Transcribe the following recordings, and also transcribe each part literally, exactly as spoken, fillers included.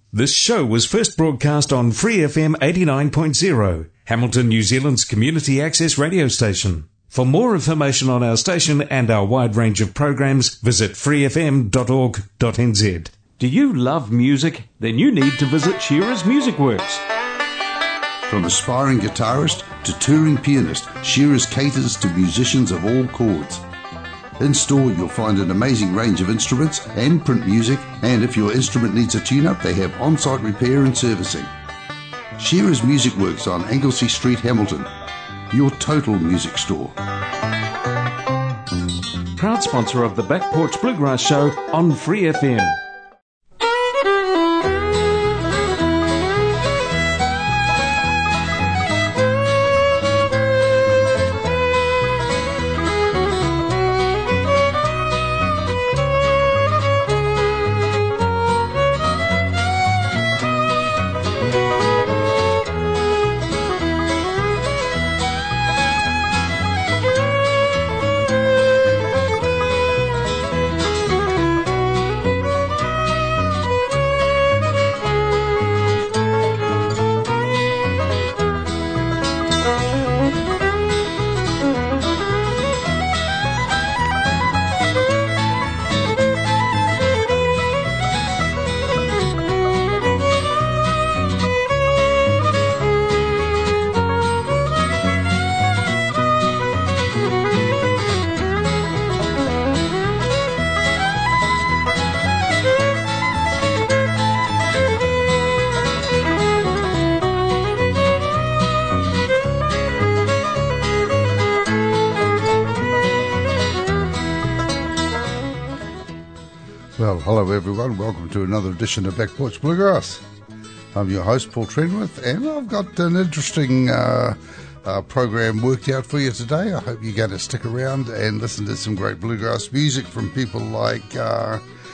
This show was first broadcast on Free F M eighty-nine point zero, Hamilton, New Zealand's community access radio station. For more information on our station and our wide range of programs, visit free f m dot org dot n z. Do you love music? Then you need to visit Shearer's Music Works. From aspiring guitarist to touring pianist, Shearer's caters to musicians of all chords. In store, you'll find an amazing range of instruments and print music, and if your instrument needs a tune-up, they have on-site repair and servicing. Shearer's Music Works on Anglesey Street, Hamilton. Your total music store. Proud sponsor of the Back Porch Bluegrass Show on Free F M. Well, hello everyone, welcome to another edition of Back Porch Bluegrass. I'm your host, Paul Trenwith, and I've got an interesting uh, uh, program worked out for you today. I hope you're going to stick around and listen to some great bluegrass music from people like uh,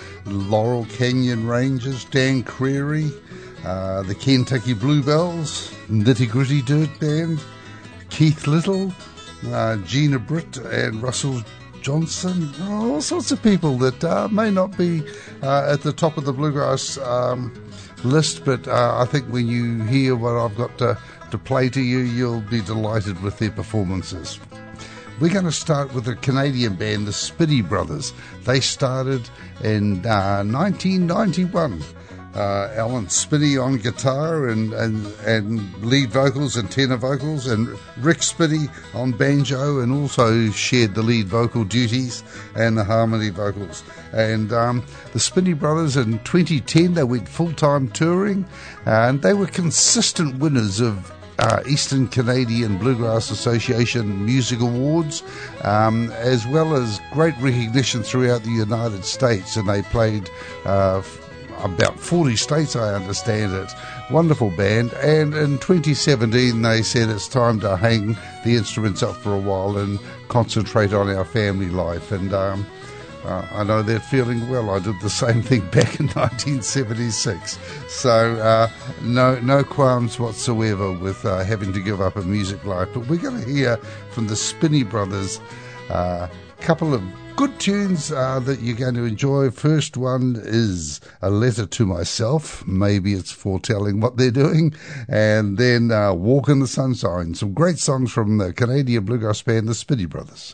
Laurel Canyon Rangers, Dan Creary, uh, the Kentucky Bluebells, Nitty Gritty Dirt Band, Keith Little, uh, Gina Britt and Russell Johnson, all sorts of people that uh, may not be uh, at the top of the bluegrass um, list, but uh, I think when you hear what I've got to, to play to you, you'll be delighted with their performances. We're going to start with a Canadian band, the Spinney Brothers. They started in uh, nineteen ninety-one. Uh, Alan Spinney on guitar and, and, and lead vocals and tenor vocals, and Rick Spinney on banjo, and also shared the lead vocal duties and the harmony vocals. And um, the Spinney Brothers in twenty ten, they went full-time touring, and they were consistent winners of Uh, Eastern Canadian Bluegrass Association Music Awards, um, as well as great recognition throughout the United States, and they played uh, about forty states, I understand it. Wonderful band. And in twenty seventeen they said it's time to hang the instruments up for a while and concentrate on our family life. And um, uh, I know they're feeling well. I did the same thing back in nineteen seventy-six. So uh, no no qualms whatsoever with uh, having to give up a music life. But we're going to hear from the Spinney Brothers a uh, couple of good tunes uh, that you're going to enjoy. First one is A Letter to Myself. Maybe it's foretelling what they're doing. And then uh, Walk in the Sunshine. Some great songs from the Canadian bluegrass band, the Spinney Brothers.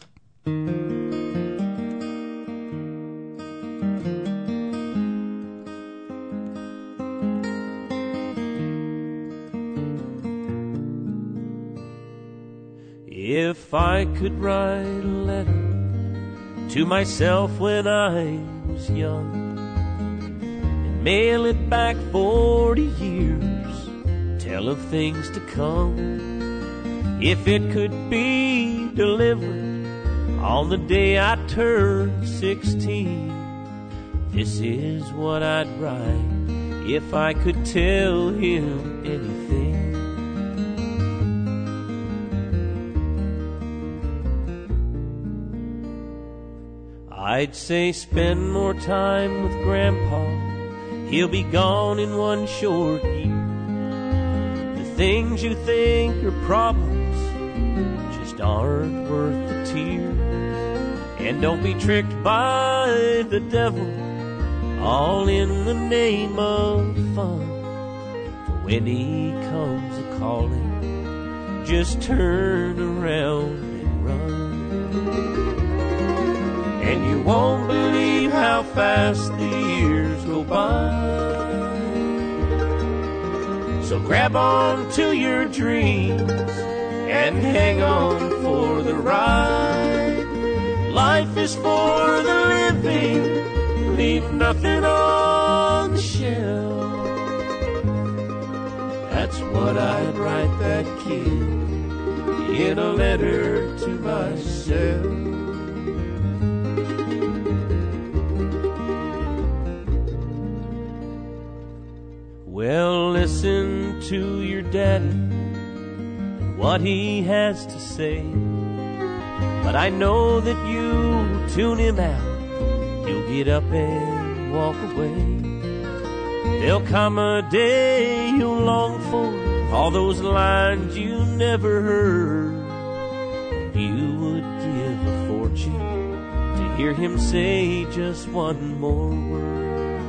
If I could write a letter to myself when I was young and mail it back forty years, tell of things to come, if it could be delivered on the day I turned sixteen, this is what I'd write if I could tell him anything. I'd say spend more time with Grandpa, he'll be gone in one short year. The things you think are problems just aren't worth the tears. And don't be tricked by the devil, all in the name of fun. when he comes a-calling, just turn around and run. And you won't believe how fast the years go by. So grab on to your dreams and hang on for the ride. Life is for the living, leave nothing on the shelf. That's what I'd write that kid in a letter to myself. Well, listen to your daddy and what he has to say. But I know that you tune him out, you'll get up and walk away. There'll come a day you'll long for all those lines you never heard. You would give a fortune to hear him say just one more word.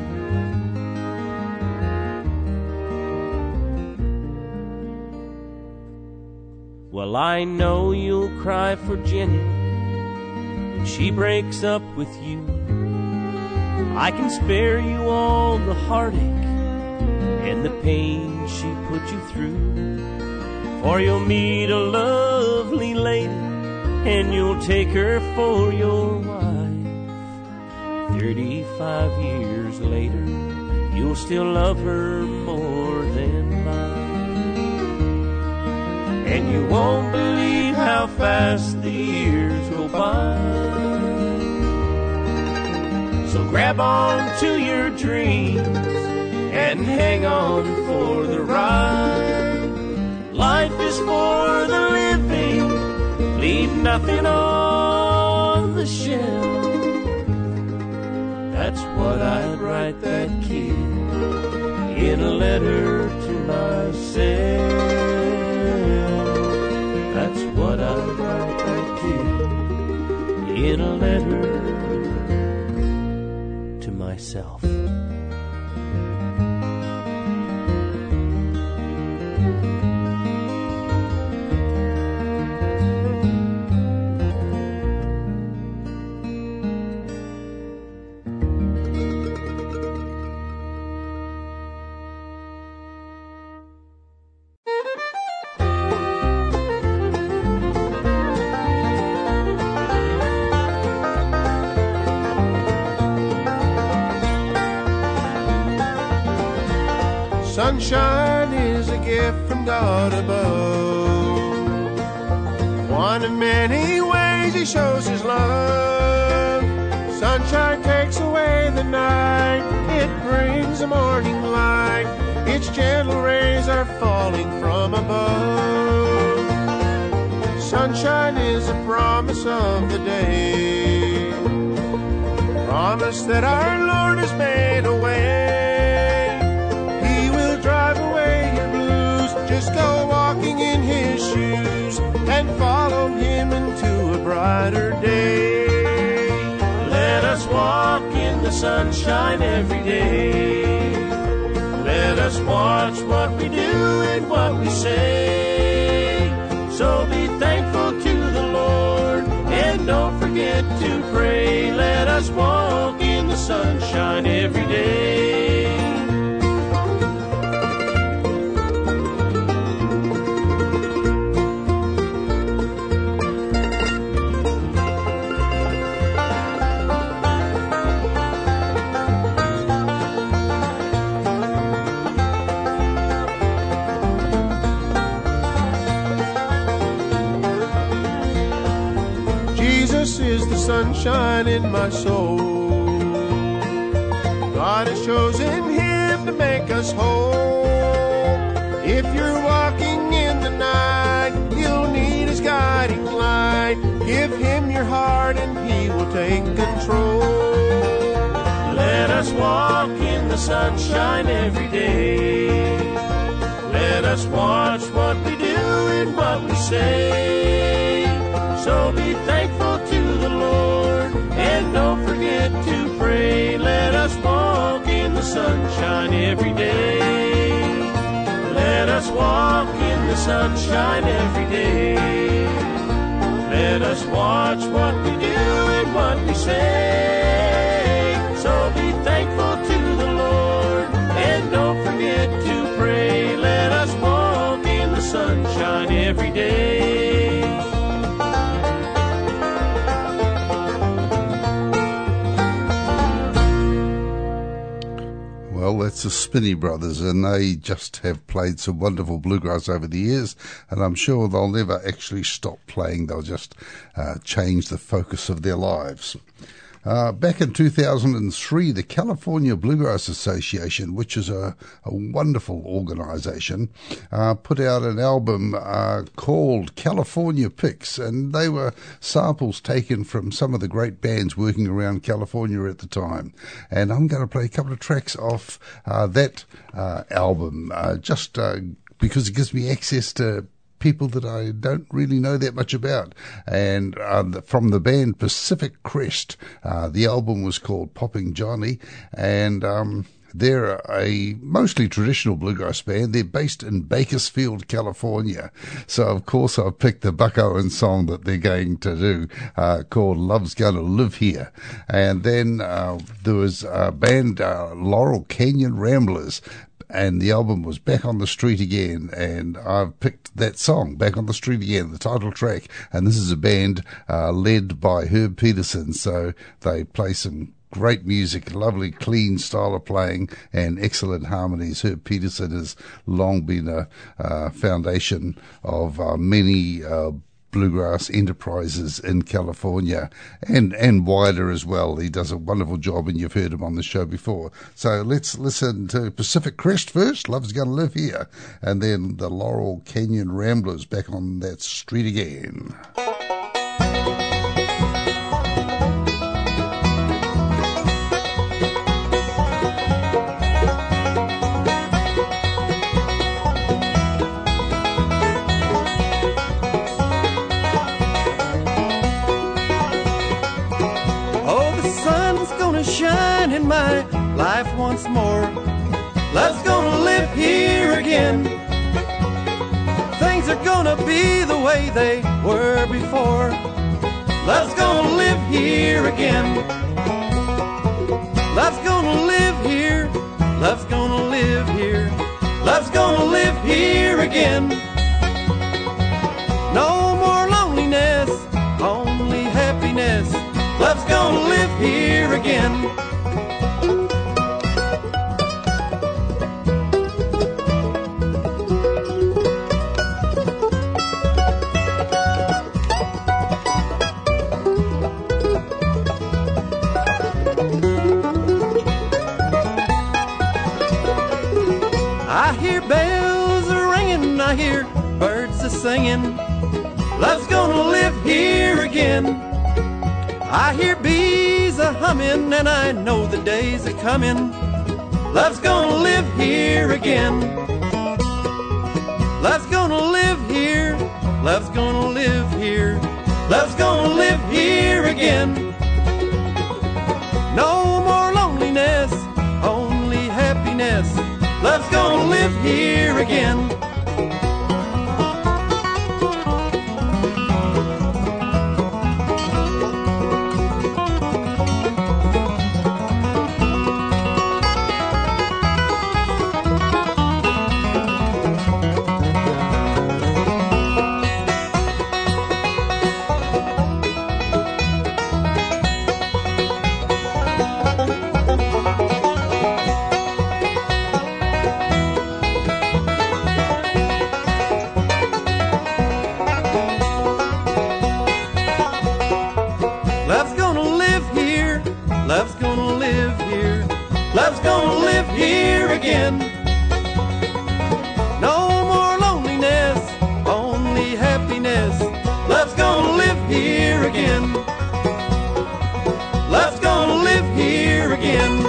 Well, I know you'll cry for Jenny when she breaks up with you. I can spare you all the heartache and the pain she put you through. For you'll meet a lovely lady and you'll take her for your wife. Thirty-five years later, you'll still love her more than life. And you won't believe how fast the years go by. So grab on to your dreams and hang on for the ride. Life is for the living, leave nothing on the shelf. That's what I'd write that kid in a letter to myself. That's what I'd write that kid in a letter to myself. Sunshine is a gift from God above. One of many ways he shows his love. Sunshine takes away the night, it brings the morning light. Its gentle rays are falling from above. Sunshine is a promise of the day, promise that our Lord has made a way. Drive away your blues, just go walking in his shoes and follow him into a brighter day. Let us walk in the sunshine every day. Let us watch what we do and what we say. So be thankful to the Lord and don't forget to pray. Let us walk in the sunshine every day. Jesus is the sunshine in my soul. God has chosen him to make us whole. If you're walking in the night, you'll need his guiding light. Give him your heart and he will take control. Let us walk in the sunshine every day. Let us watch what we do and what we say. So be thankful to the Lord and don't forget to pray. Let us walk in the sunshine every day. sunshine every day. Let us watch what we do and what we say. So be thankful to the Lord and don't forget to pray. Let us walk in the sunshine every day. Well, that's the Spinney Brothers, and they just have played some wonderful bluegrass over the years, and I'm sure they'll never actually stop playing. They'll just uh, change the focus of their lives. Uh, back in two thousand three, the California Bluegrass Association, which is a, a wonderful organisation, uh, put out an album uh, called California Picks, and they were samples taken from some of the great bands working around California at the time. And I'm going to play a couple of tracks off uh, that uh, album, uh, just uh, because it gives me access to people that I don't really know that much about. And uh, from the band Pacific Crest, uh, the album was called Popping Johnny, and um, they're a mostly traditional bluegrass band. They're based in Bakersfield, California. So, of course, I've picked the Buck Owens song that they're going to do uh, called Love's Gonna Live Here. And then uh, there was a band, uh, Laurel Canyon Ramblers, and the album was Back on the Street Again, and I've picked that song, Back on the Street Again, the title track, and this is a band uh, led by Herb Peterson, so they play some great music, lovely clean style of playing and excellent harmonies. Herb Peterson has long been a uh, foundation of uh, many uh, bluegrass enterprises in California and and wider as well. He does a wonderful job, and you've heard him on the show before. So let's listen to Pacific Crest first, Love's Gonna Live Here, and then the Laurel Canyon Ramblers, Back on That Street Again. Shine in my life once more. Love's gonna live here again. Things are gonna be the way they were before. Love's gonna live here again. Love's gonna live here. Love's gonna live here. Love's gonna live here again. No more loneliness, only happiness. Love's gonna live here again. I hear bells a ringing, I hear birds a singing. Love's gonna live here again. I hear bees a humming, and I know the days are coming. Love's gonna live here again. Love's gonna live here. Love's gonna live here. Love's gonna live here again. No more loneliness, only happiness. Love's gonna live here again. Here again. No more loneliness, only happiness. Love's gonna live here again. Love's gonna live here again.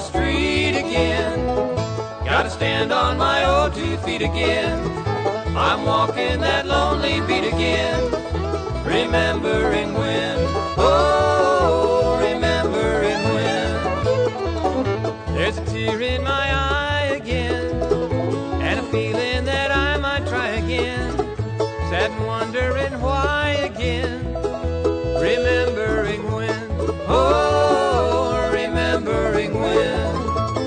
street again. Gotta stand on my old two feet again. I'm walking that lonely beat again, remembering when, oh, remembering when. There's a tear in my eye again, and a feeling that I might try again, sad and wondering why again, remembering when, oh, remembering when.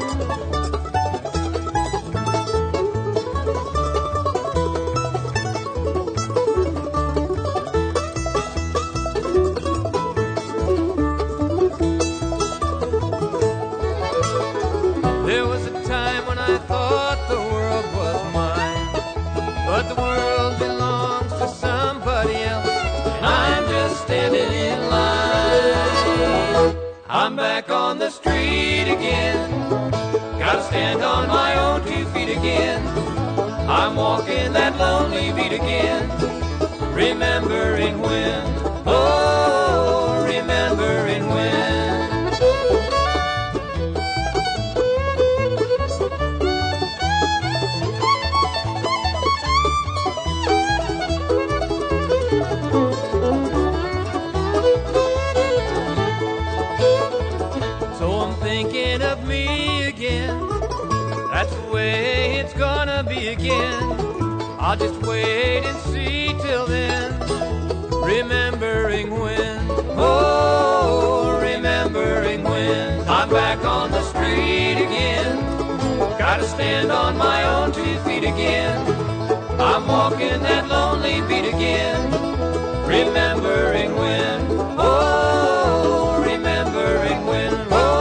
There was a time when I thought the world was mine, but the world belongs to somebody else, and I'm just standing in line. I'm back on the street again, gotta stand on my own two feet again. I'm walking that lonely beat again, remembering when, oh, remembering when. Thinking of me again, that's the way it's gonna be again. I'll just wait and see till then, remembering when, oh, remembering when. I'm back on the street again, gotta stand on my own two feet again. I'm walking that lonely beat again, remembering when, oh, remembering when, oh.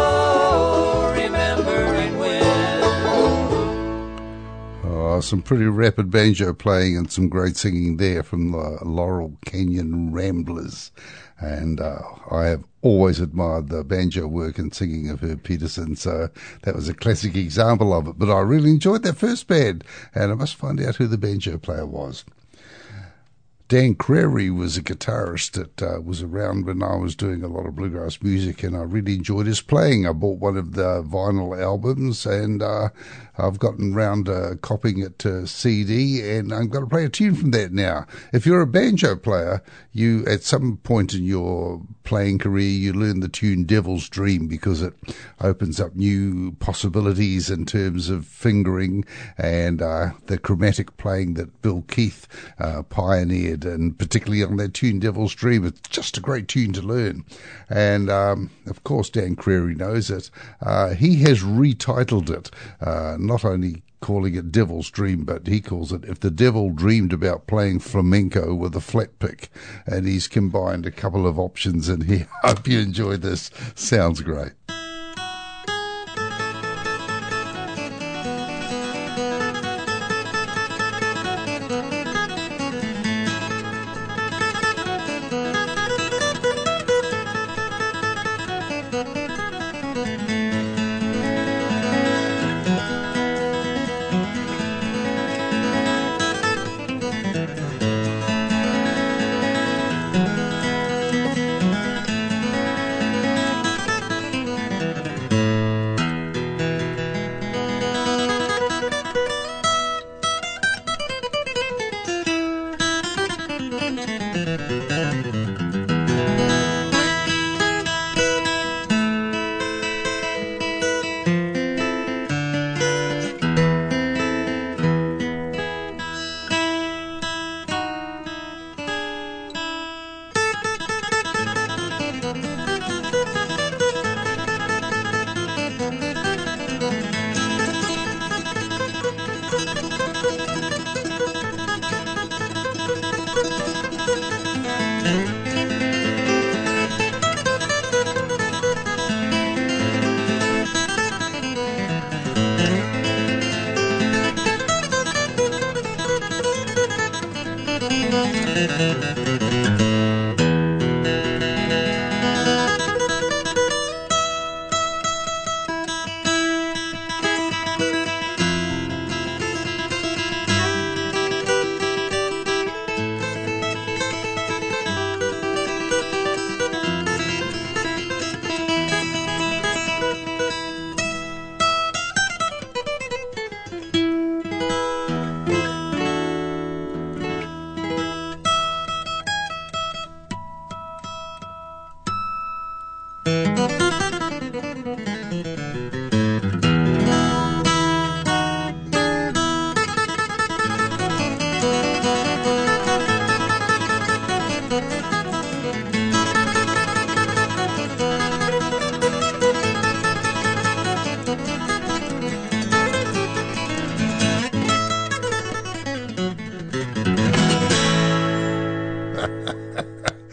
Oh, some pretty rapid banjo playing and some great singing there from the Laurel Canyon Ramblers. And uh, I have always admired the banjo work and singing of Herb Peterson, so that was a classic example of it. But I really enjoyed that first band, and I must find out who the banjo player was. Dan Crary was a guitarist that uh, was around when I was doing a lot of bluegrass music, and I really enjoyed his playing. I bought one of the vinyl albums, and uh, I've gotten round uh, copying it to C D, and I'm going to play a tune from that now. If you're a banjo player, you at some point in your playing career, you learn the tune Devil's Dream because it opens up new possibilities in terms of fingering and uh, the chromatic playing that Bill Keith uh, pioneered, and particularly on that tune Devil's Dream. It's just a great tune to learn. And um, of course Dan Crary knows it. Uh, he has retitled it, uh, not only calling it Devil's Dream, but he calls it If the Devil Dreamed About Playing Flamenco with a Flat Pick. And he's combined a couple of options in here. I hope you enjoy this. Sounds great.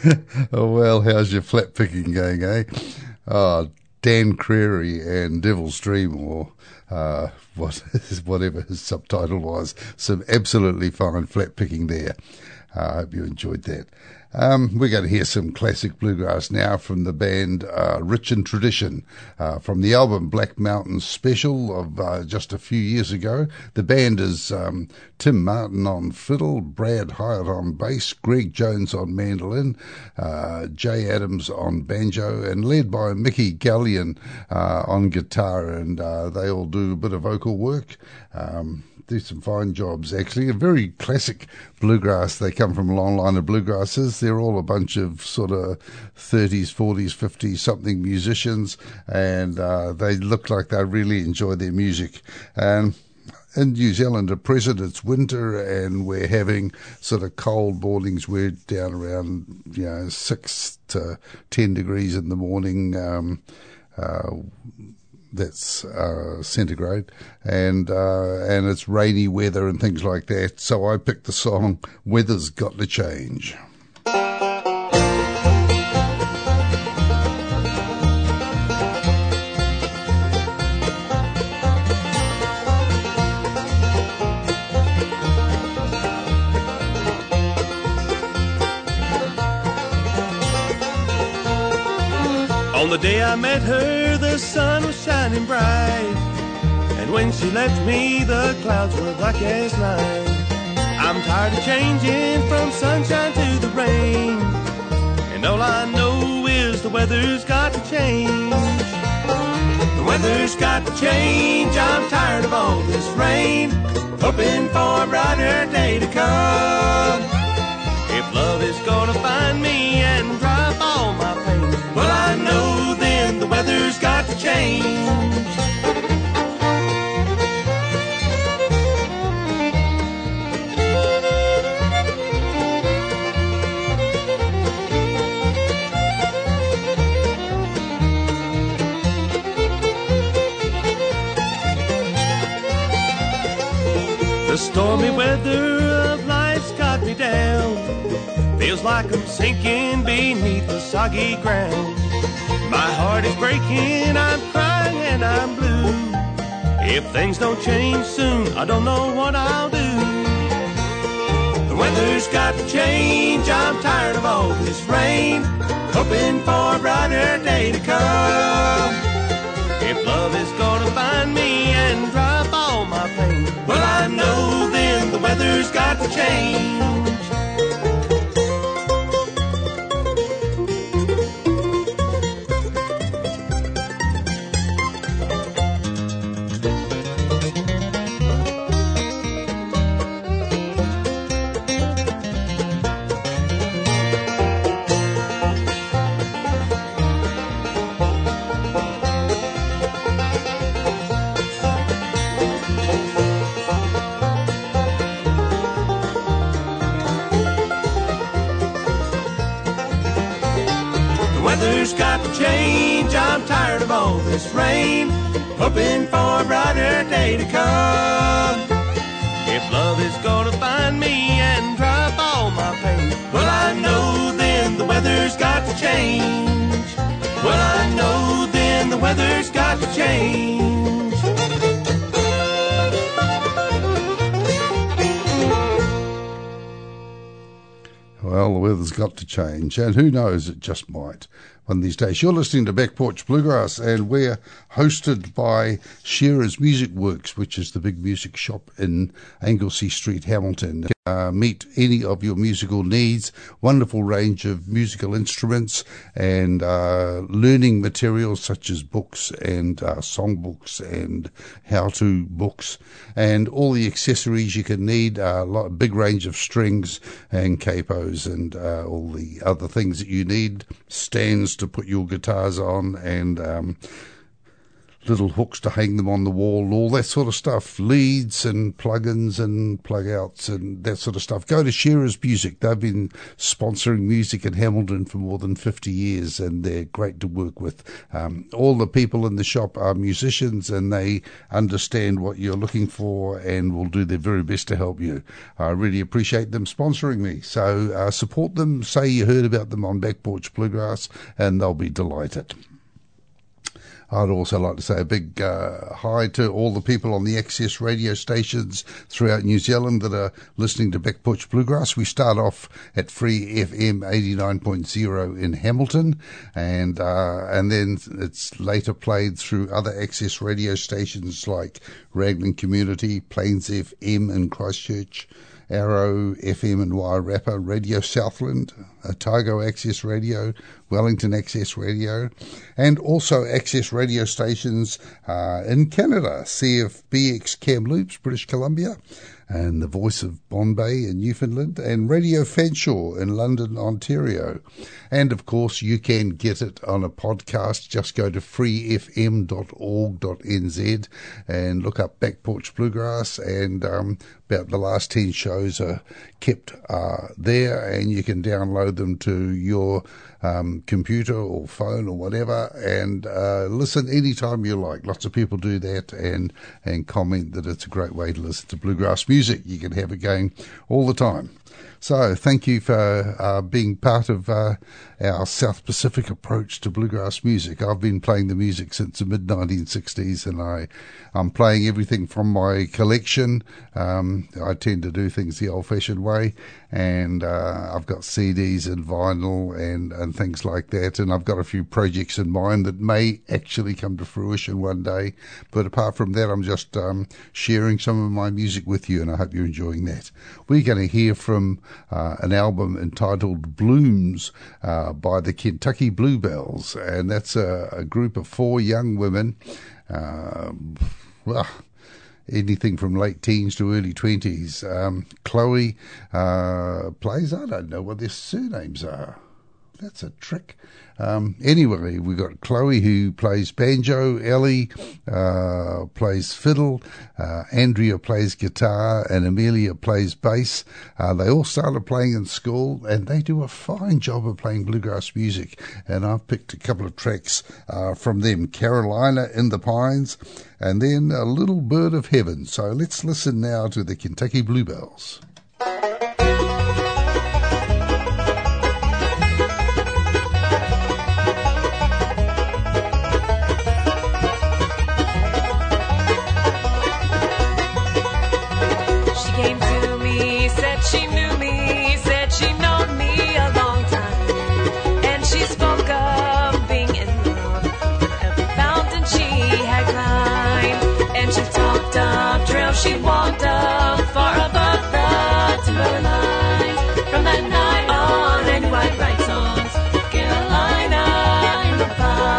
Oh, well, how's your flat picking going, eh? Oh, Dan Creary and Devil's Dream, or uh, what, whatever his subtitle was. Some absolutely fine flat picking there. I uh, hope you enjoyed that. Um, we're going to hear some classic bluegrass now from the band uh, Rich in Tradition, uh, from the album Black Mountain Special of uh, just a few years ago. The band is um, Tim Martin on fiddle, Brad Hyatt on bass, Greg Jones on mandolin, uh, Jay Adams on banjo, and led by Mickey Gallion uh, on guitar, and uh, they all do a bit of vocal work. Um, do some fine jobs, actually. A very classic bluegrass. They come from a long line of bluegrassers. They're all a bunch of sort of thirties, forties, fifties something musicians, and uh, they look like they really enjoy their music. And in New Zealand at present, it's winter, and we're having sort of cold mornings. We're down around, you know, six to ten degrees in the morning. Um, uh, That's uh, centigrade, and uh, and it's rainy weather and things like that. So I picked the song "Weather's Got to Change." On the day I met her, the sun was shining bright, and when she left me, the clouds were black as night. I'm tired of changing from sunshine to the rain, and all I know is the weather's got to change. The weather's got to change, I'm tired of all this rain, hoping for a brighter day to come. If love is gonna find me and drive all my pain, well, I know then the weather's got to change. The stormy weather of life's got me down. Feels like I'm sinking beneath the soggy ground. My heart is breaking, I'm crying and I'm blue. If things don't change soon, I don't know what I'll do. The weather's got to change, I'm tired of all this rain, hoping for a brighter day to come. If love is gonna find me and drive all my pain, well, I know then the weather's got to change. Weather's got to change, I'm tired of all this rain, hoping for a brighter day to come. If love is gonna find me and drive all my pain, well, I know then the weather's got to change. Well, I know then the weather's got to change. Well, the weather's got to change, and who knows, it just might one of these days. You're listening to Back Porch Bluegrass, and we're hosted by Shearer's Music Works, which is the big music shop in Anglesey Street, Hamilton. Uh, meet any of your musical needs, wonderful range of musical instruments and uh, learning materials such as books and uh, songbooks and how-to books and all the accessories you can need, a uh, big range of strings and capos and uh, all the other things that you need, stands to put your guitars on, and um, little hooks to hang them on the wall, all that sort of stuff, leads and plugins and plug-outs and that sort of stuff. Go to Shearer's Music. They've been sponsoring music in Hamilton for more than fifty years, and they're great to work with. Um, all the people in the shop are musicians, and they understand what you're looking for and will do their very best to help you. I really appreciate them sponsoring me. So uh, support them, say you heard about them on Back Porch Bluegrass, and they'll be delighted. I'd also like to say a big uh, hi to all the people on the Access radio stations throughout New Zealand that are listening to Back Porch Bluegrass. We start off at Free F M eighty-nine point zero in Hamilton, and uh, and then it's later played through other Access radio stations like Raglan Community, Plains F M in Christchurch, Arrow F M in Wairarapa, Radio Southland, Otago Access Radio, Wellington Access Radio, and also Access radio stations uh, in Canada, C F B X Kamloops, British Columbia, and The Voice of Bombay in Newfoundland, and Radio Fanshawe in London, Ontario. And of course, you can get it on a podcast. Just go to free f m dot org dot n z and look up Back Porch Bluegrass, and um, about the last ten shows are kept uh, there, and you can download them to your um, computer or phone or whatever, and uh, listen anytime you like. Lots of people do that and, and comment that it's a great way to listen to bluegrass music. You can have it going all the time. So thank you for uh, being part of uh, our South Pacific approach to bluegrass music. I've been playing the music since the mid nineteen sixties, and I, I'm playing everything from my collection. Um, I tend to do things the old-fashioned way, and uh, I've got C Ds and vinyl and, and things like that, and I've got a few projects in mind that may actually come to fruition one day. But apart from that, I'm just um, sharing some of my music with you, and I hope you're enjoying that. We're going to hear from Uh, an album entitled Blooms uh, by the Kentucky Bluebells, and that's a, a group of four young women, uh, well, anything from late teens to early twenties. Um, Chloe uh, plays, I don't know what their surnames are. That's a trick. Um, anyway, we've got Chloe, who plays banjo, Ellie uh, plays fiddle, uh, Andrea plays guitar, and Amelia plays bass. Uh, they all started playing in school, and they do a fine job of playing bluegrass music. And I've picked a couple of tracks uh, from them, Carolina in the Pines, and then A Little Bird of Heaven. So let's listen now to the Kentucky Bluebells. She walked up far above the timberline. From that night on, I knew I'd write songs. Carolina in the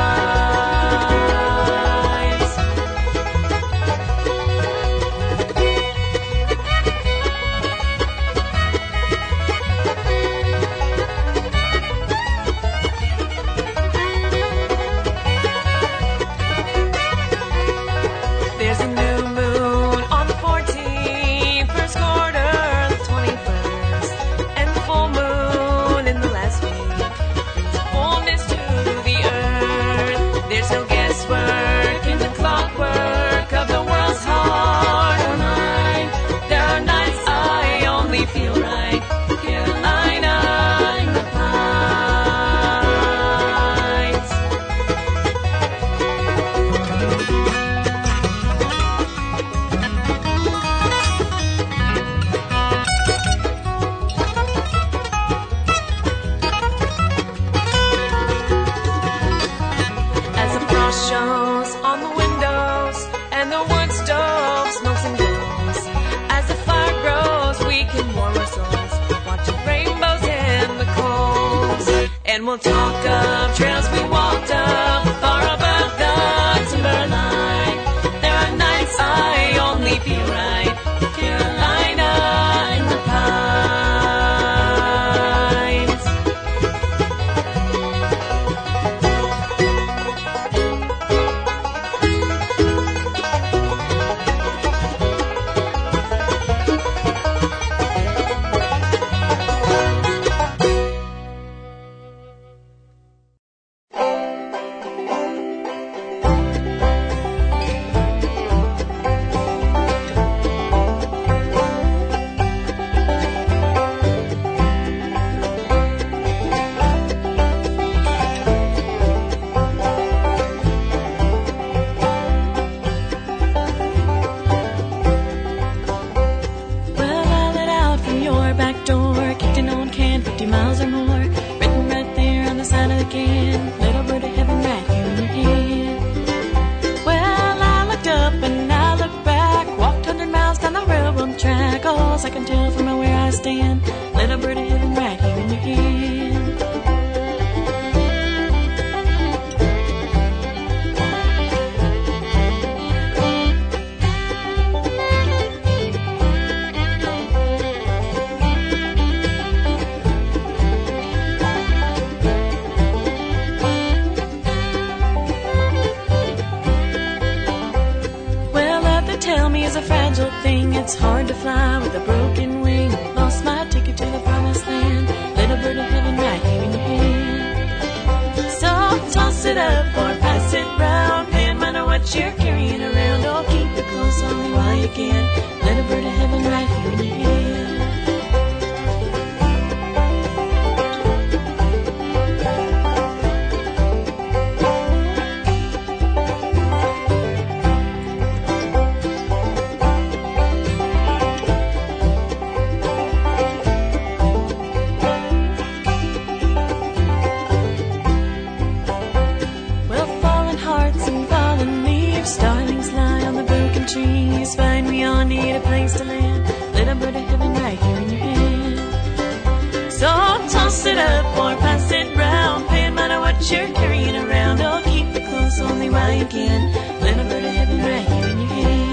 There's a new moon on the fourteenth, first quarter, the twenty-first, and the full moon in the last week brings fullness to the earth. There's no guesswork in the clockwork of the world's heart or mind. There are nights I only feel right. Carolina in the pines. As the frost shows on the windows and the wood stove smokes and glows, as the fire grows, we can warm our souls, watching rainbows in the coals. And we'll talk of trails we walked up far above the timberline. There are nights I only feel right. Carolina in the pines. it up or pass it round. Can't matter what you're carrying around. Oh, keep it close only while you can. Let a bird of heaven right here in your hand. Trees, find we all need a place to land. Let a bird of heaven right here in your hand. So toss it up or pass it round. Can't matter what you're carrying around. Oh, keep it close only while you can. Let a bird of heaven right here in your hand.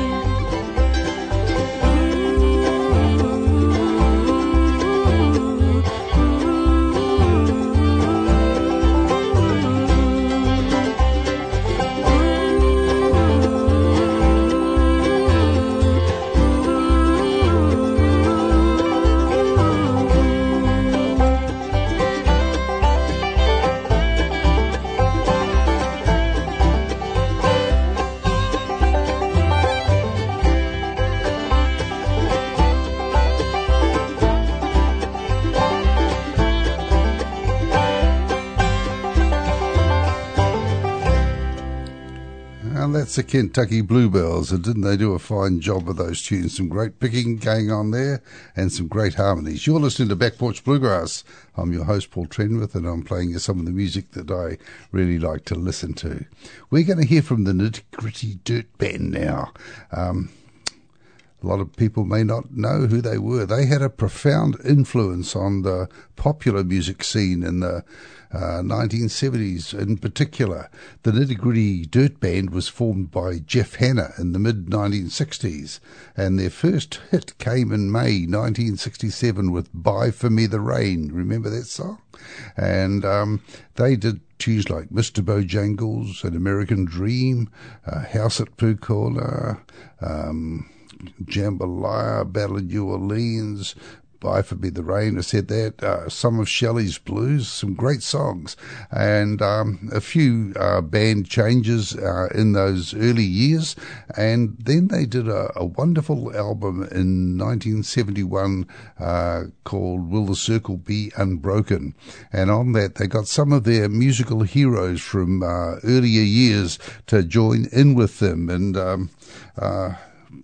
That's the Kentucky Bluebells, and didn't they do a fine job of those tunes? Some great picking going on there and some great harmonies. You're listening to Back Porch Bluegrass. I'm your host, Paul Trenwith, and I'm playing you some of the music that I really like to listen to. We're going to hear from the Nitty Gritty Dirt Band now. Um, a lot of people may not know who they were. They had a profound influence on the popular music scene in the Uh, nineteen seventies in particular. The Nitty Gritty Dirt Band was formed by Jeff Hanna in the mid nineteen sixties, and their first hit came in May nineteen sixty-seven with Buy For Me The Rain. Remember that song? And um, they did tunes like Mister Bojangles, An American Dream, uh, House at Pukola, um, Jambalaya, Battle of New Orleans, Buy For Me The Rain, I said that, uh, some of Shelley's Blues, some great songs, and um, a few uh, band changes uh, in those early years, and then they did a, a wonderful album in nineteen seventy-one uh, called Will the Circle Be Unbroken, and on that they got some of their musical heroes from uh, earlier years to join in with them, and um, uh,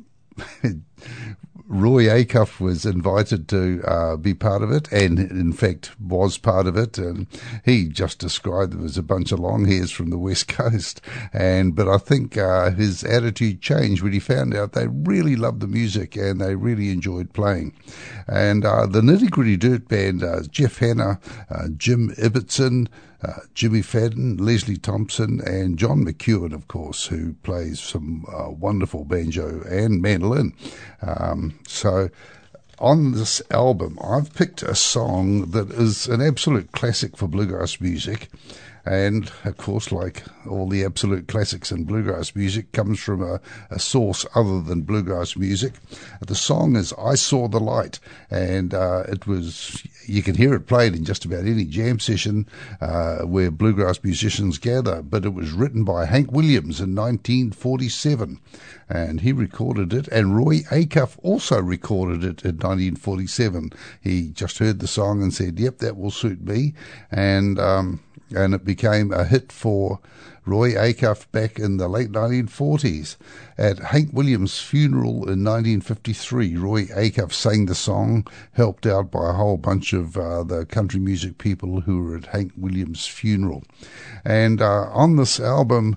Roy Acuff was invited to uh, be part of it, and in fact was part of it, and he just described them as a bunch of long hairs from the West Coast. And but I think uh, his attitude changed when he found out they really loved the music and they really enjoyed playing. And uh, the Nitty Gritty Dirt Band, uh, Jeff Hanna, uh, Jim Ibbotson, Uh, Jimmy Fadden, Leslie Thompson, and John McEwen, of course, who plays some uh, wonderful banjo and mandolin. Um, so on this album, I've picked a song that is an absolute classic for bluegrass music. And, of course, like all the absolute classics in bluegrass music, comes from a, a source other than bluegrass music. The song is I Saw the Light, and uh, it was, you can hear it played in just about any jam session uh, where bluegrass musicians gather, but it was written by Hank Williams in nineteen forty-seven, and he recorded it, and Roy Acuff also recorded it in nineteen forty-seven. He just heard the song and said, yep, that will suit me, and um, and it became a hit for Roy Acuff back in the late nineteen forties. At Hank Williams' funeral in nineteen fifty-three, Roy Acuff sang the song, helped out by a whole bunch of uh, the country music people who were at Hank Williams' funeral. And uh, on this album,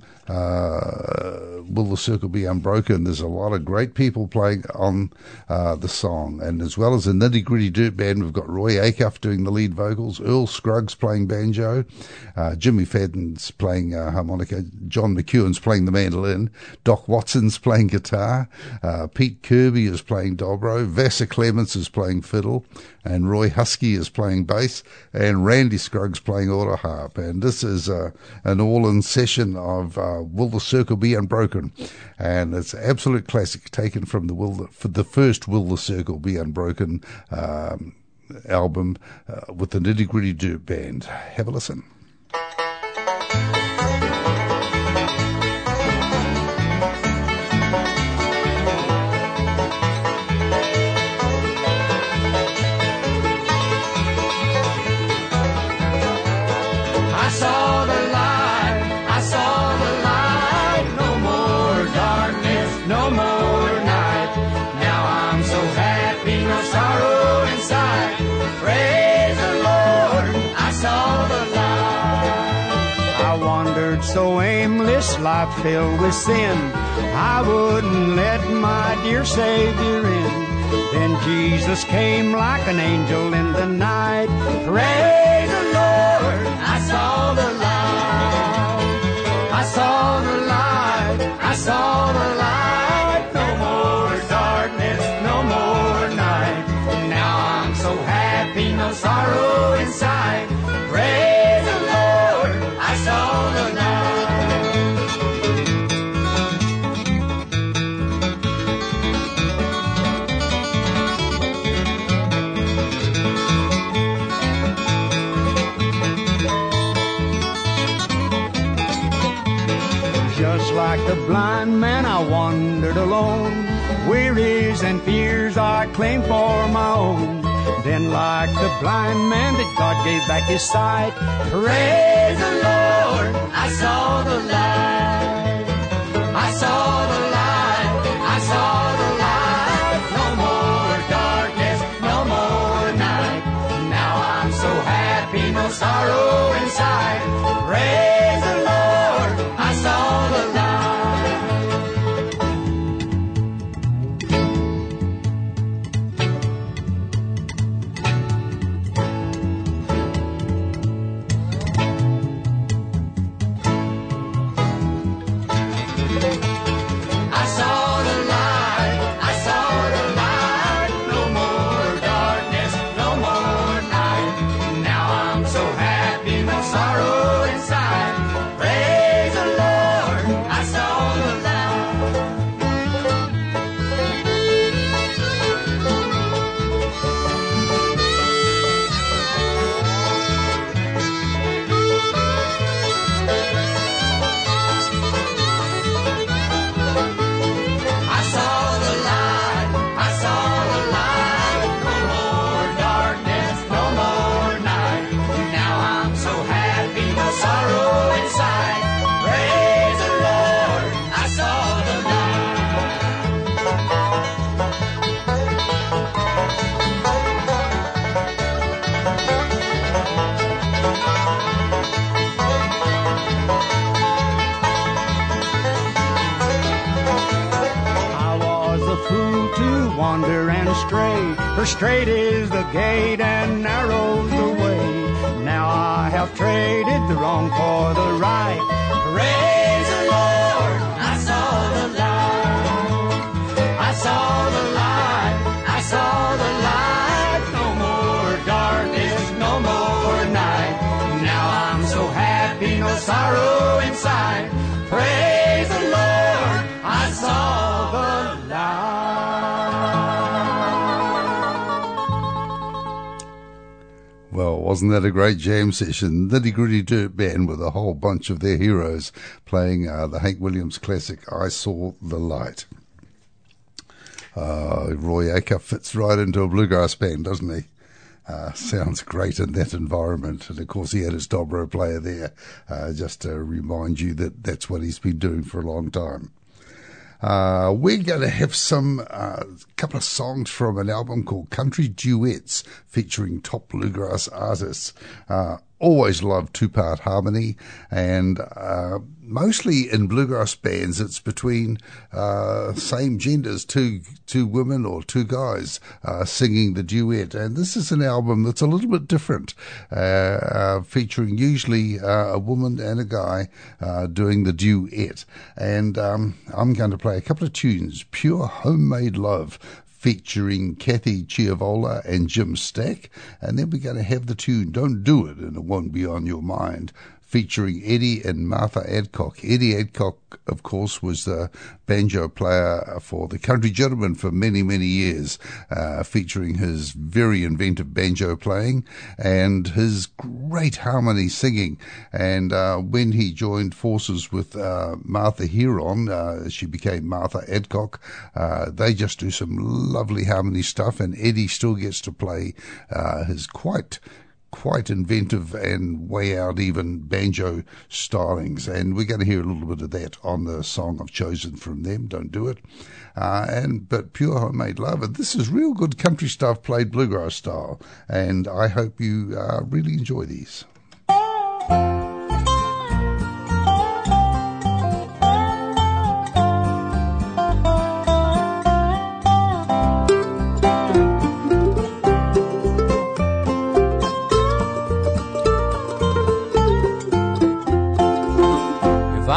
uh, Will the Circle Be Unbroken, there's a lot of great people playing on uh, the song. And as well as the Nitty Gritty Dirt Band, we've got Roy Acuff doing the lead vocals, Earl Scruggs playing banjo, uh, Jimmy Fadden's playing uh, harmonica, John McEwen's playing the mandolin, Doc Watson's playing guitar, uh, Pete Kirby is playing dobro, Vassar Clements is playing fiddle, and Roy Husky is playing bass, and Randy Scruggs playing auto harp. And this is uh, an all-in session of uh, Will the Circle Be Unbroken, and it's an absolute classic taken from the Will the, for the first Will the Circle Be Unbroken um, album uh, with the Nitty Gritty Dirt Band. Have a listen. wandered so aimless, life filled with sin. I wouldn't let my dear Savior in. Then Jesus came like an angel in the night. Praise the Lord, I saw the light. I saw the light, I saw the light. No more darkness, no more night. Now I'm so happy, no sorrow inside. Praise the Lord, I saw the light. Just like the blind man, I wandered alone. Wearies and fears I claimed for my own. Then like the blind man that God gave back his sight. Praise the Lord, I saw the light. I saw the light, I saw the light. No more darkness, no more night. Now I'm so happy, no sorrow inside. Praise the Lord, I saw the light. For straight is the gate and narrow's the way. Now I have traded the wrong for the right. Praise the Lord, I saw the light. I saw the light, I saw the light. No more darkness, no more night. Now I'm so happy, no sorrow inside. Praise the Lord, I saw the light. Well, wasn't that a great jam session? Nitty Gritty Dirt Band with a whole bunch of their heroes playing uh, the Hank Williams classic, I Saw the Light. Uh, Roy Acuff fits right into a bluegrass band, doesn't he? Uh, sounds great in that environment. And, of course, he had his dobro player there, uh, just to remind you that that's what he's been doing for a long time. Uh, we're going to have some, uh, couple of songs from an album called Country Duets featuring top bluegrass artists. Uh, always loved two-part harmony, and uh, mostly in bluegrass bands it's between uh, same genders, two two women or two guys uh, singing the duet. And this is an album that's a little bit different, uh, uh, featuring usually uh, a woman and a guy uh, doing the duet. And um, I'm going to play a couple of tunes. Pure Homemade Love, featuring Kathy Chiavola and Jim Stack. And then we're going to have the tune Don't Do It and It Won't Be On Your Mind, featuring Eddie and Martha Adcock. Eddie Adcock, of course, was the banjo player for the Country Gentlemen for many, many years, uh, featuring his very inventive banjo playing and his great harmony singing. And uh, when he joined forces with uh, Martha Heron, uh, she became Martha Adcock, uh, they just do some lovely harmony stuff, and Eddie still gets to play uh, his quite quite inventive and way out even banjo stylings. And we're going to hear a little bit of that on the song I've chosen from them, Don't Do It. Uh, and but Pure Homemade Love. And this is real good country stuff played bluegrass style. And I hope you uh, really enjoy these.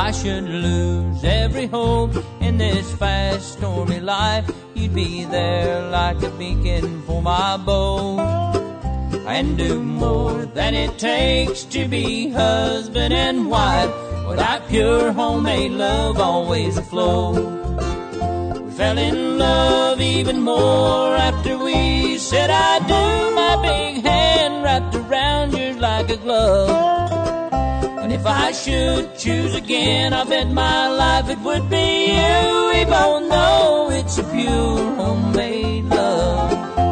I should lose every hope in this fast, stormy life, you'd be there like a beacon for my boat, and do more than it takes to be husband and wife, with that pure homemade love always afloat. We fell in love even more after we said I do, my big hand wrapped around yours like a glove. And if I should choose again, I bet my life it would be you. We both know it's a pure homemade love.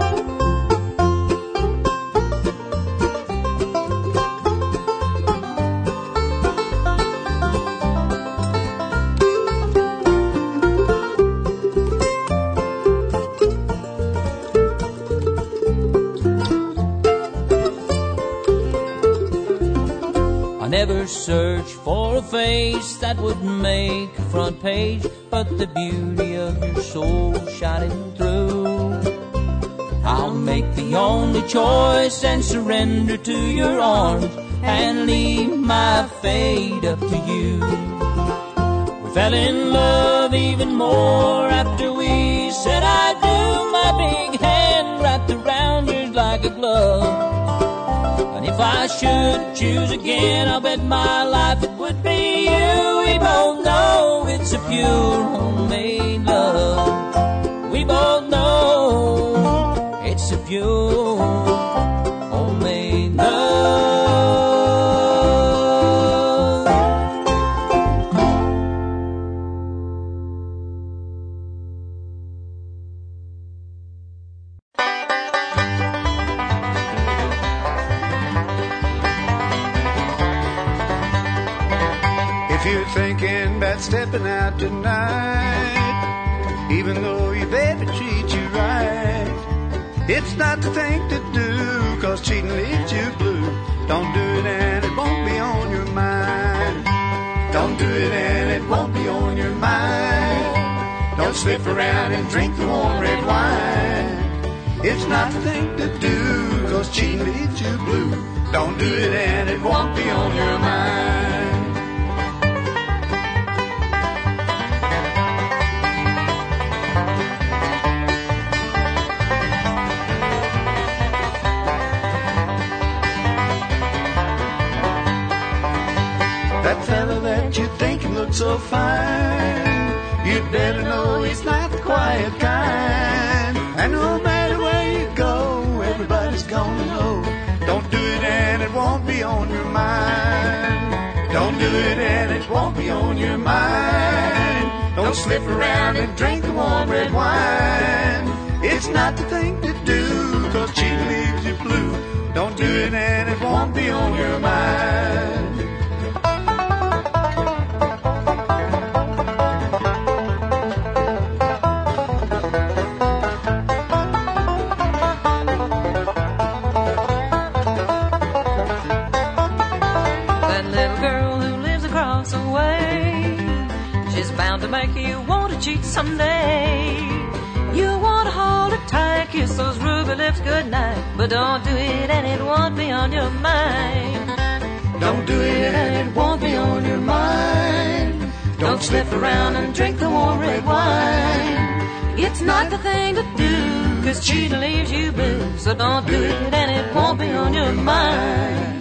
Never search for a face that would make a front page, but the beauty of your soul shining through. I'll make the only choice and surrender to your arms and leave my fate up to you. We fell in love even more after we said I do, my big hand wrapped around yours like a glove. And if I should choose again, I'll bet my life it would be you. We both know it's a pure homemade love. We both know it's a pure homemade love. Thinking about stepping out tonight, even though your baby treats you right, it's not the thing to do, cause cheating leaves you blue. Don't do it and it won't be on your mind. Don't do it and it won't be on your mind. Don't slip around and drink the warm red wine. It's not the thing to do, cause cheating leaves you blue. Don't do it and it won't be on your mind. That fella that you think looks so fine, you'd better know he's not the quiet kind. And no matter where you go, everybody's gonna know. Don't do it and it won't be on your mind. Don't do it and it won't be on your mind. Don't slip around and drink the warm red wine. It's not the thing to do, cause cheating leaves you blue. Don't do it and it won't be on your mind. Make you want to cheat someday. You want to hold her tight, kiss those ruby lips goodnight, but don't do it and it won't be on your mind. Don't do it and it won't be on your mind. Don't slip around and drink the warm red wine. It's not the thing to do, cause cheating leaves you blue. So don't do it and it won't be on your mind.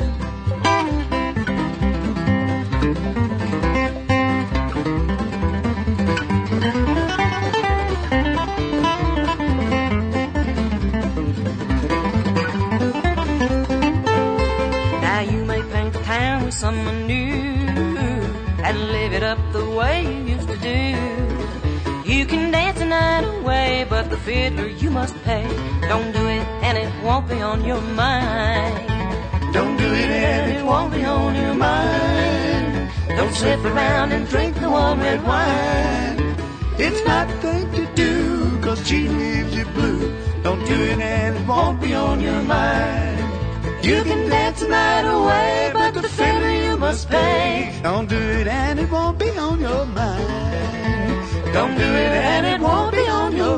Someone new and live it up the way you used to do. You can dance the night away, but the fiddler you must pay. Don't do it and it won't be on your mind. Don't do it and it won't be on your mind. Don't slip around and drink the warm red wine. It's not the thing to do, cause cheating leaves you blue. Don't do it and it won't be on your mind. You can dance the night away, but the fiddler you must pay. Don't do it and it won't be on your mind. Don't do it and it won't be on your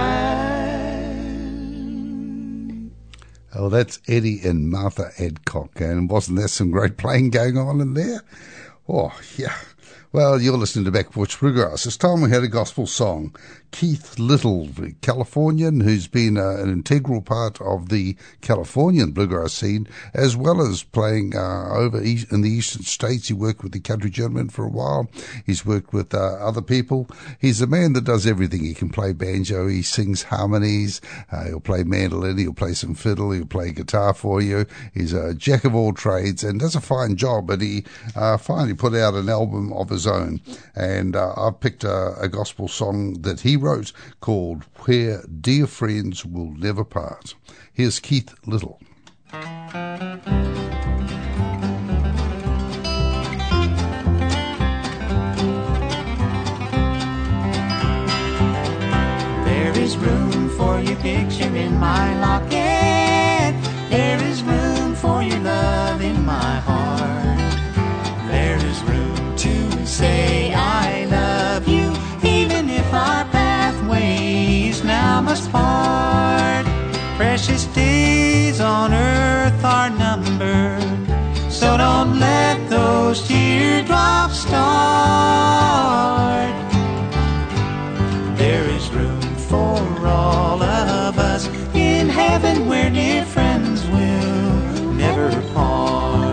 mind. Oh, that's Eddie and Martha Adcock. And wasn't there some great playing going on in there? Oh, yeah. Well, you're listening to Back Porch Bluegrass. It's time we had a gospel song. Keith Little, the Californian, who's been uh, an integral part of the Californian bluegrass scene, as well as playing uh, over east, in the eastern states. He worked with the Country Gentlemen for a while. He's worked with uh, other people. He's a man that does everything. He can play banjo, he sings harmonies, uh, he'll play mandolin, he'll play some fiddle, he'll play guitar for you. He's a jack of all trades and does a fine job, but he uh, finally put out an album of his own, and uh, I've picked a, a gospel song that he wrote called Where Dear Friends Will Never Part. Here's Keith Little. There is room for your picture in my locket. There is room for your love in my heart. There is room to say I love you, even if our pathways now must part. Precious days on earth are numbered, so don't let those teardrops start. There is room for all of us in heaven where dear friends will never part.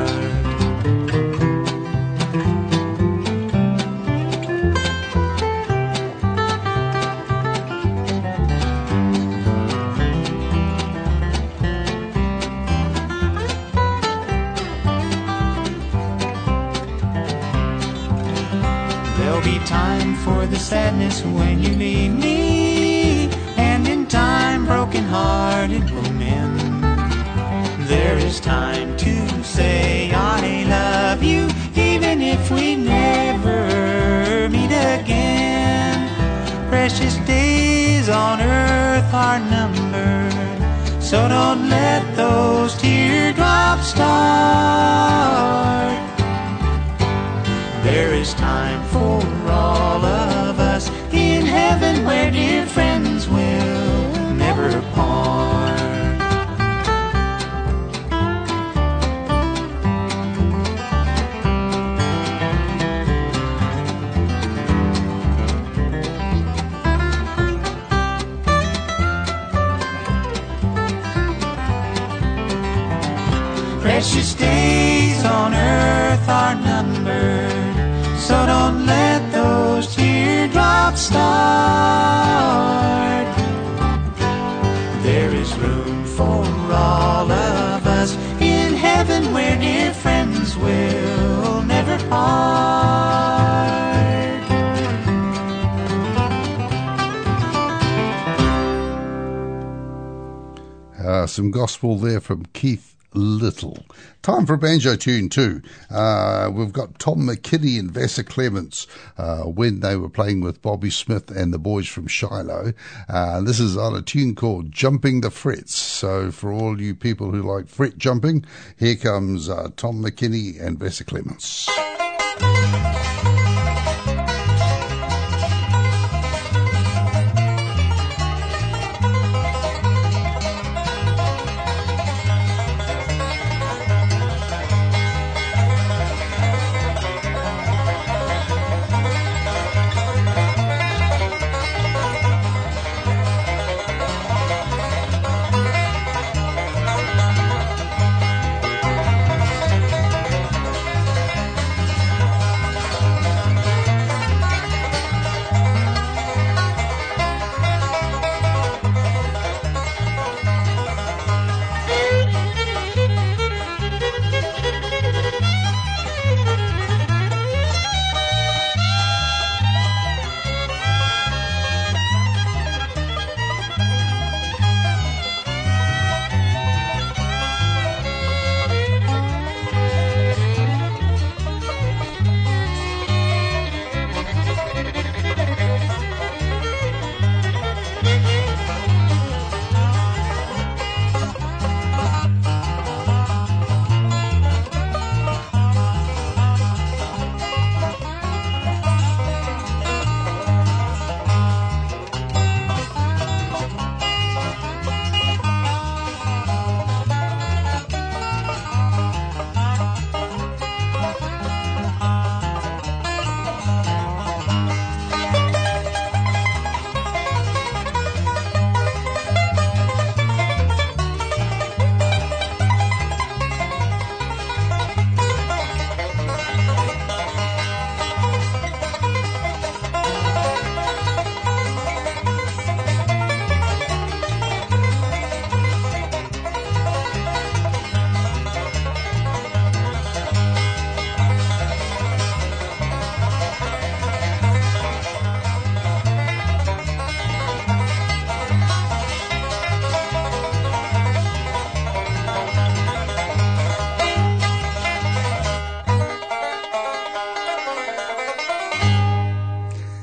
There'll be time for the sadness when you leave me, and in time broken-hearted will mend. There is time to say I love you, even if we never meet again. Precious days on earth are numbered, so don't let those teardrops start. There is time for all of us in heaven where dear friends will never part. Precious days on earth are numbered, so don't let those teardrops start. There is room for all of us in heaven where dear friends will never part. Uh, some gospel there from Keith Little. Time for a banjo tune too. Uh, we've got Tom McKinney and Vassar Clements uh, when they were playing with Bobby Smith and the boys from Shiloh. Uh, this is on a tune called Jumping the Frets. So for all you people who like fret jumping, here comes uh, Tom McKinney and Vassar Clements.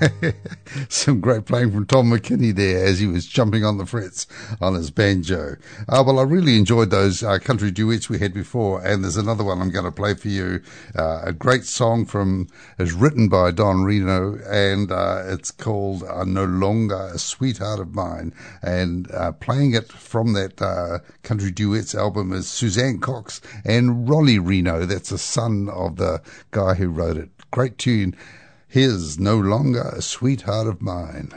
Some great playing from Tom McKinney there as he was jumping on the frets on his banjo. Uh, well, I really enjoyed those uh, country duets we had before, and there's another one I'm going to play for you. Uh, a great song from is written by Don Reno, and uh, it's called uh, No Longer a Sweetheart of Mine. And uh, playing it from that uh, country duets album is Suzanne Cox and Rolly Reno. That's the son of the guy who wrote it. Great tune. Here's No Longer a Sweetheart of Mine.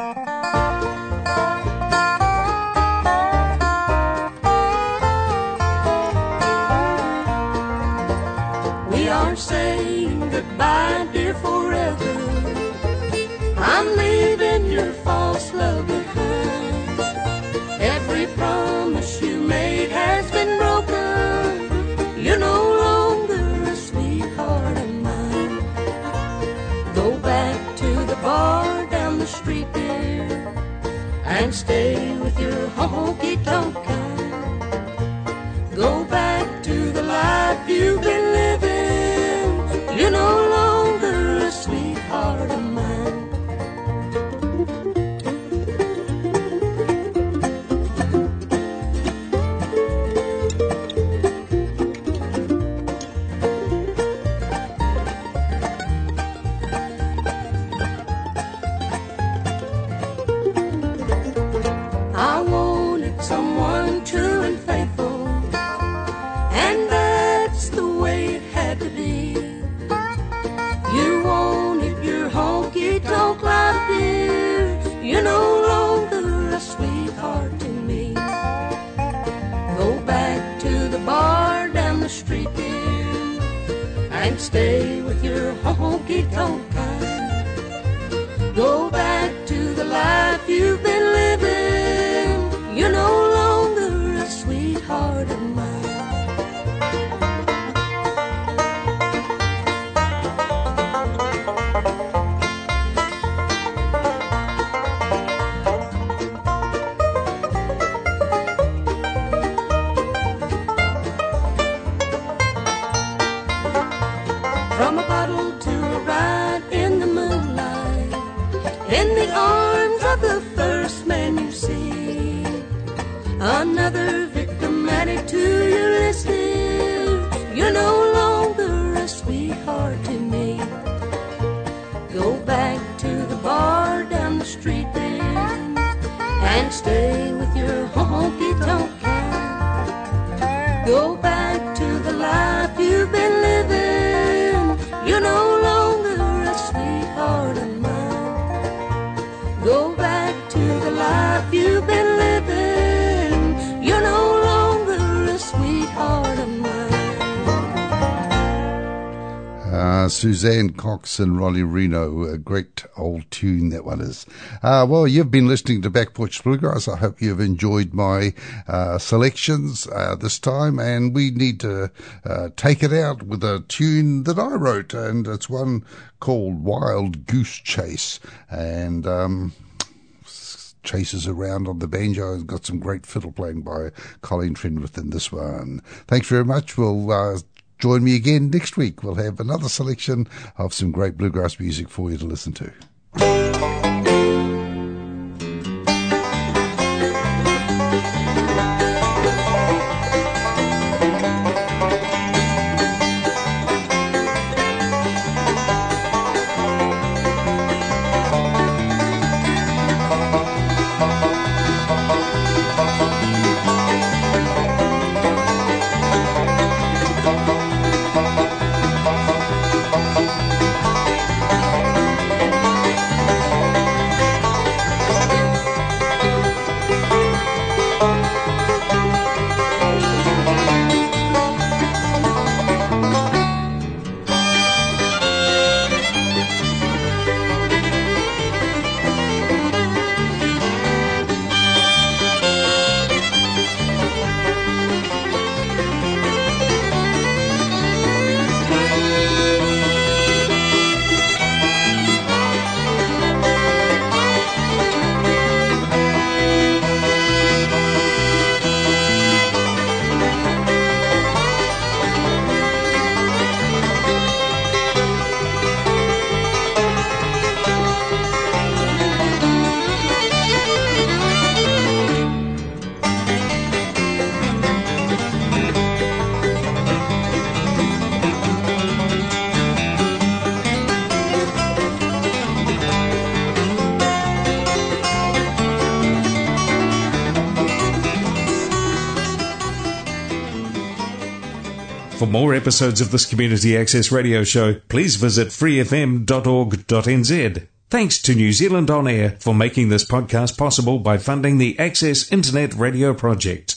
We are saying goodbye, dear, forever. I'm leaving your false love behind. Every promise you made has been broken. You're no longer a sweetheart of mine. Go back to the bar down the street, dear, and stay with your honky-tonk kind. Go back to the life you've been living. You're no longer a sweetheart of mine. I wanted someone true and faithful, and that's the way it had to be. You wanted your honky-tonk life, dear. You're no longer a sweetheart to me. Go back to the bar down the street, dear, and stay with your honky-tonk kind. Go back to the life you've been living. You're no longer a sweetheart of mine. From a bottle to a ride in the moonlight, in the arms of the first man you see. Another victim added to your list, dear. You're no longer a sweetheart to me. Go back to the bar down the street, dear, and stay with your honky-tonk kind. Go back to the life you've been living. You're no longer a sweetheart of mine. Go back to the life you've been living. You're no longer a sweetheart of mine. Uh, Suzanne Cox and Rolly Reno, a great old tune that one is. Uh, well, you've been listening to Back Porch Bluegrass. I hope you've enjoyed my uh, selections uh, this time, and we need to uh, take it out with a tune that I wrote, and it's one called Wild Goose Chase, and um, chases around on the banjo and got some great fiddle playing by Colleen Trenwith in this one. Thanks very much. We'll uh, join me again next week. We'll have another selection of some great bluegrass music for you to listen to. For more episodes of this Community Access Radio Show, please visit free f m dot org dot n z. Thanks to New Zealand On Air for making this podcast possible by funding the Access Internet Radio Project.